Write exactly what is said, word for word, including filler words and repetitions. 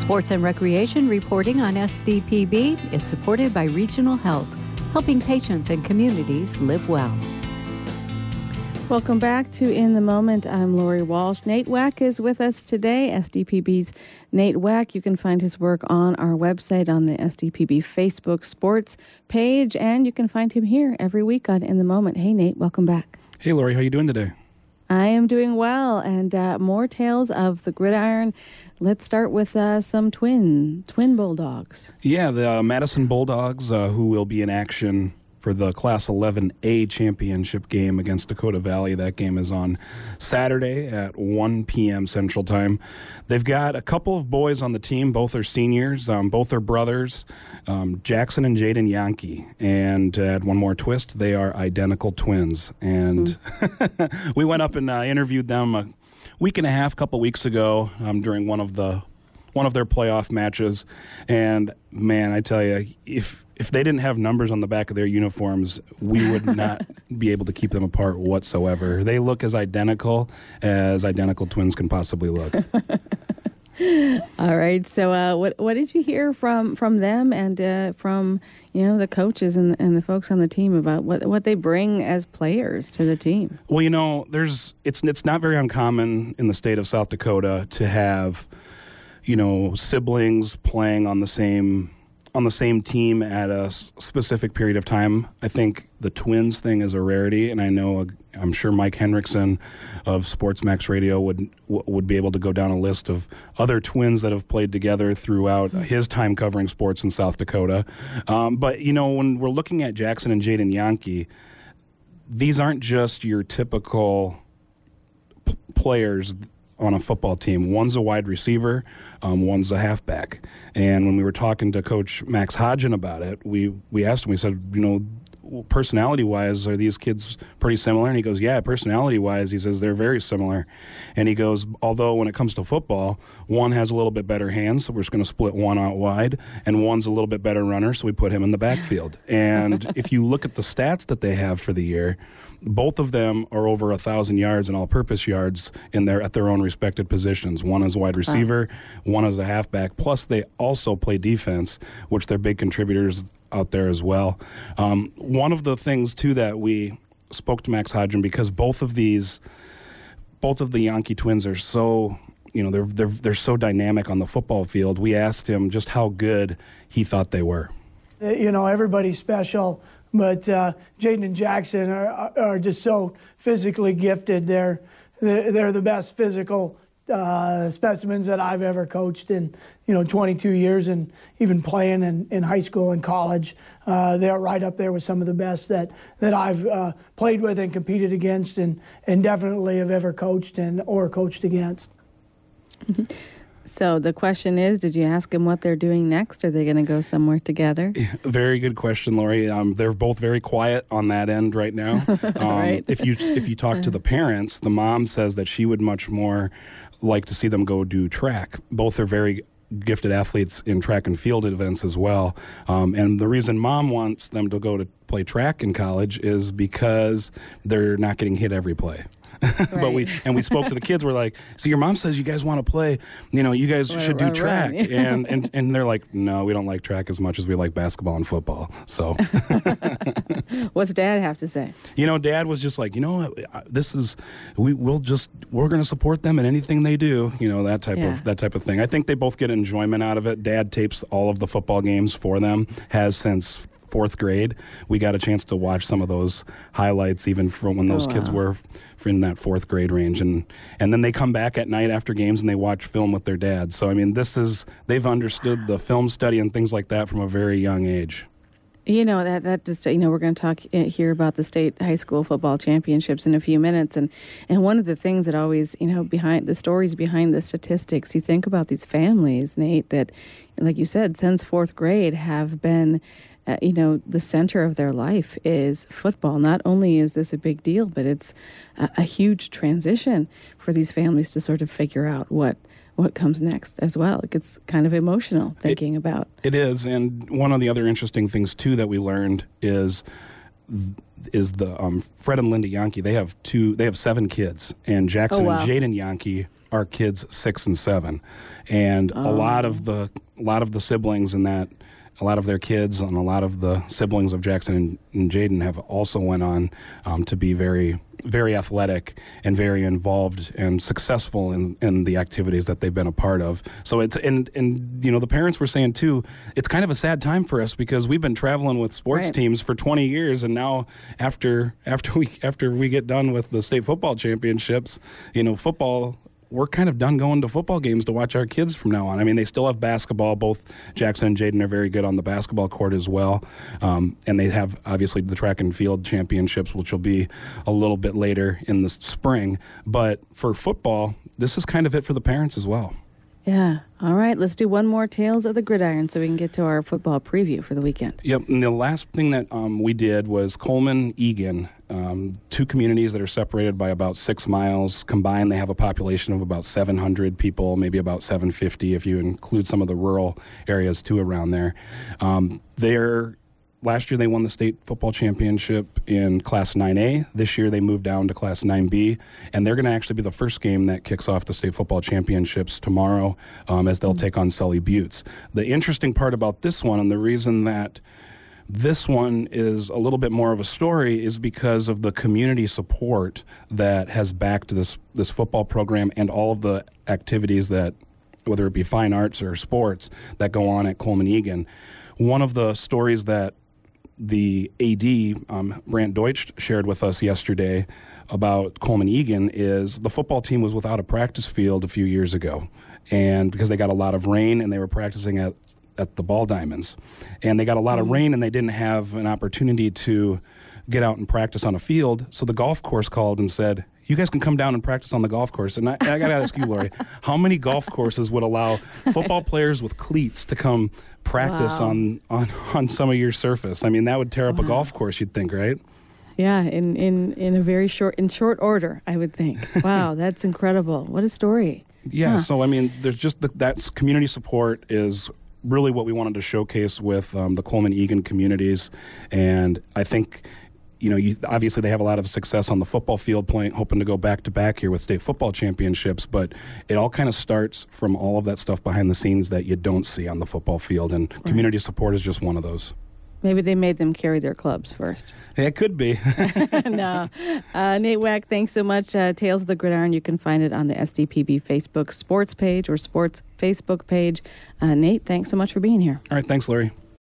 Sports and recreation reporting on S D P B is supported by Regional Health, helping patients and communities live well. Welcome back to In the Moment. I'm Lori Walsh. Nate Wack is with us today, S D P B's Nate Wack. You can find his work on our website on the S D P B Facebook Sports page, and you can find him here every week on In the Moment. Hey, Nate, welcome back. Hey, Lori, how you doing today? I am doing well, and uh, more tales of the gridiron. Let's start with uh, some twin, twin Bulldogs. Yeah, the uh, Madison Bulldogs, uh, who will be in action for the Class eleven A championship game against Dakota Valley. That game is on Saturday at one p.m. Central Time. They've got a couple of boys on the team. Both are seniors. Um, both are brothers, um, Jackson and Jaden Yankee. And to add one more twist, they are identical twins. And mm. we went up and uh, interviewed them a week and a half, couple weeks ago um, during one of the one of their playoff matches. And, man, I tell you, if If they didn't have numbers on the back of their uniforms, we would not be able to keep them apart whatsoever. They look as identical as identical twins can possibly look. All right. So, uh, what what did you hear from, from them and uh, from you know the coaches and and the folks on the team about what what they bring as players to the team? Well, you know, there's it's it's not very uncommon in the state of South Dakota to have you know siblings playing on the same. on the same team at a specific period of time. I think the twins thing is a rarity, and I know, I'm sure Mike Henriksen of SportsMax Radio would would be able to go down a list of other twins that have played together throughout his time covering sports in South Dakota. Um, but, you know, when we're looking at Jackson and Jaden Yankee, these aren't just your typical p- players on a football team. One's a wide receiver, um, one's a halfback. And when we were talking to Coach Max Hodgen about it, we, we asked him, we said, you know, personality-wise, are these kids pretty similar? And he goes, yeah, personality-wise, he says they're very similar. And he goes, although when it comes to football, one has a little bit better hands, so we're just going to split one out wide, and one's a little bit better runner, so we put him in the backfield. And if you look at the stats that they have for the year, both of them are over a thousand yards and all-purpose yards in their at their own respected positions. One is a wide receiver, wow. one is a halfback. Plus, they also play defense, which they're big contributors out there as well. Um, one of the things too that we spoke to Max Hodgen, because both of these, both of the Yankee twins are so, you know, they're they're they're so dynamic on the football field. We asked him just how good he thought they were. You know, everybody's special. But uh, Jaden and Jackson are are just so physically gifted. They're they're the best physical uh, specimens that I've ever coached in, you know, twenty-two years, and even playing in, in high school and college. Uh, they're right up there with some of the best that that I've uh, played with and competed against, and and definitely have ever coached and or coached against. Mm-hmm. So the question is, did you ask them what they're doing next? Are they going to go somewhere together? Very good question, Lori. Um, they're both very quiet on that end right now. Um, right. If you if you talk to the parents, the mom says that she would much more like to see them go do track. Both are very gifted athletes in track and field events as well. Um, and the reason mom wants them to go to play track in college is because they're not getting hit every play. Right. But we and we spoke to the kids. We're like, so your mom says you guys want to play, you know, you guys run, should do run, track. run. and, and and they're like, no, we don't like track as much as we like basketball and football. So what's Dad have to say? You know, Dad was just like, you know, this is we we'll just we're going to support them in anything they do. You know, that type yeah. of that type of thing. I think they both get enjoyment out of it. Dad tapes all of the football games for them, has since fourth grade. We got a chance to watch some of those highlights even from when those oh, wow. kids were in that fourth grade range, and and then they come back at night after games and they watch film with their dad. So I mean, this is they've understood the film study and things like that from a very young age. You know, that that just, you know, we're going to talk here about the state high school football championships in a few minutes. And, and one of the things that always, you know, behind the stories behind the statistics, you think about these families, Nate, that, like you said, since fourth grade have been, uh, you know, the center of their life is football. Not only is this a big deal, but it's a, a huge transition for these families to sort of figure out what what comes next as well. It gets kind of emotional thinking it, about. It is, and one of the other interesting things too that we learned is is the um, Fred and Linda Yankee. They have two. They have seven kids, and Jackson oh, wow. and Jaden Yankee are kids six and seven, and oh. a lot of the a lot of the siblings in that. A lot of their kids and a lot of the siblings of Jackson and, and Jaden have also went on um, to be very, very athletic and very involved and successful in, in the activities that they've been a part of. So it's and and you know the parents were saying too, it's kind of a sad time for us because we've been traveling with sports right. teams for twenty years, and now after after we after we get done with the state football championships, you know football. We're kind of done going to football games to watch our kids from now on. I mean, they still have basketball. Both Jackson and Jaden are very good on the basketball court as well. Um, and they have, obviously, the track and field championships, which will be a little bit later in the spring. But for football, this is kind of it for the parents as well. Yeah. All right. Let's do one more Tales of the Gridiron so we can get to our football preview for the weekend. Yep. And the last thing that um, we did was Coleman, Egan, um, two communities that are separated by about six miles. Combined, they have a population of about seven hundred people, maybe about seven hundred fifty if you include some of the rural areas too around there. Um, they're Last year, they won the state football championship in Class nine A. This year, they moved down to Class nine B, and they're going to actually be the first game that kicks off the state football championships tomorrow um, as they'll take on Sully Buttes. The interesting part about this one, and the reason that this one is a little bit more of a story, is because of the community support that has backed this, this football program and all of the activities that, whether it be fine arts or sports, that go on at Coleman Egan. One of the stories that the A D, um, Brant Deutsch, shared with us yesterday about Coleman Egan is the football team was without a practice field a few years ago, and because they got a lot of rain and they were practicing at, at the Ball Diamonds. And they got a lot mm-hmm. of rain and they didn't have an opportunity to get out and practice on a field, so the golf course called and said, you guys can come down and practice on the golf course. And I, I got to ask you, Lori, how many golf courses would allow football players with cleats to come practice wow. on, on, on some of your surface? I mean, that would tear up wow. a golf course, you'd think, right? Yeah, in, in, in a very short, in short order, I would think. Wow, that's incredible. What a story. Yeah, huh. so, I mean, there's just, the, that's community support is really what we wanted to showcase with um, the Coleman Egan communities. And I think... You know, you, obviously they have a lot of success on the football field, playing, hoping to go back-to-back here with state football championships, but it all kind of starts from all of that stuff behind the scenes that you don't see on the football field, and right. community support is just one of those. Maybe they made them carry their clubs first. Yeah, it could be. No. Uh, Nate Wack, thanks so much. Uh, Tales of the Gridiron, you can find it on the S D P B Facebook sports page or sports Facebook page. Uh, Nate, thanks so much for being here. All right, thanks, Larry.